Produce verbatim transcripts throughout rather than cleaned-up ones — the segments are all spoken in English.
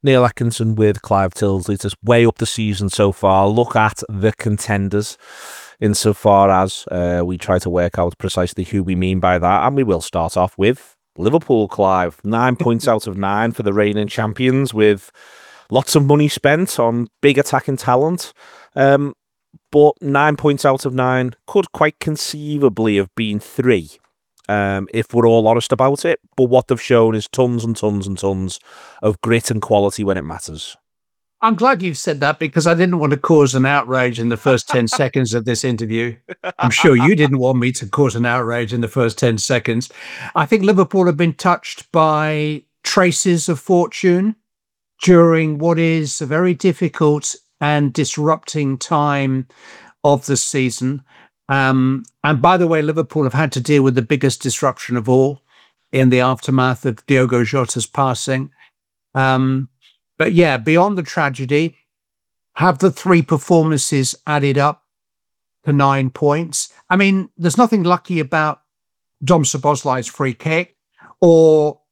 Neil Atkinson with Clive Tildesley. Just way up the season so far. Look at the contenders insofar as uh, we try to work out precisely who we mean by that. And we will start off with Liverpool, Clive. Nine points out of nine for the reigning champions, with lots of money spent on big attacking talent. Um, but nine points out of nine could quite conceivably have been three. Um, if we're all honest about it. But what they've shown is tons and tons and tons of grit and quality when it matters. I'm glad you said that, because I didn't want to cause an outrage in the first ten seconds of this interview. I'm sure you didn't want me to cause an outrage in the first ten seconds. I think Liverpool have been touched by traces of fortune during what is a very difficult and disrupting time of the season. Um, and by the way, Liverpool have had to deal with the biggest disruption of all in the aftermath of Diogo Jota's passing. Um, but yeah, beyond the tragedy, have the three performances added up to nine points? I mean, there's nothing lucky about Dom Szoboszlai's free kick or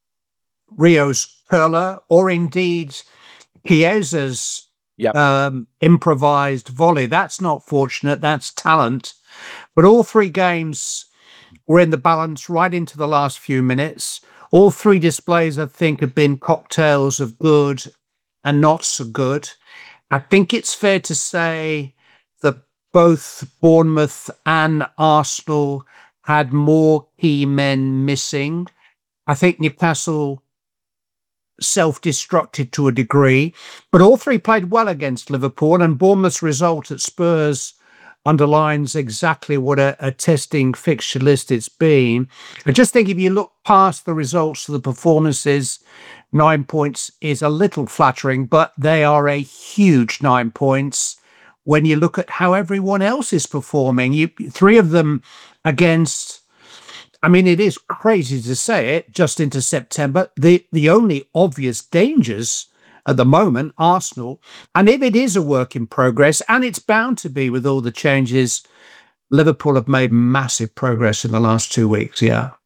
Rio's curler, or indeed Chiesa's yep. um, improvised volley. That's not fortunate, that's talent. But all three games were in the balance right into the last few minutes. All three displays, I think, have been cocktails of good and not so good. I think it's fair to say that both Bournemouth and Arsenal had more key men missing. I think Newcastle self-destructed to a degree, but all three played well against Liverpool, and Bournemouth's result at Spurs underlines exactly what a, a testing fixture list it's been. I just think if you look past the results of the performances, nine points is a little flattering, but they are a huge nine points when you look at how everyone else is performing. You, three of them against, I mean, it is crazy to say it, just into September, the, the only obvious dangers at the moment, Arsenal. And if it is a work in progress, and it's bound to be with all the changes, Liverpool have made massive progress in the last two weeks, yeah.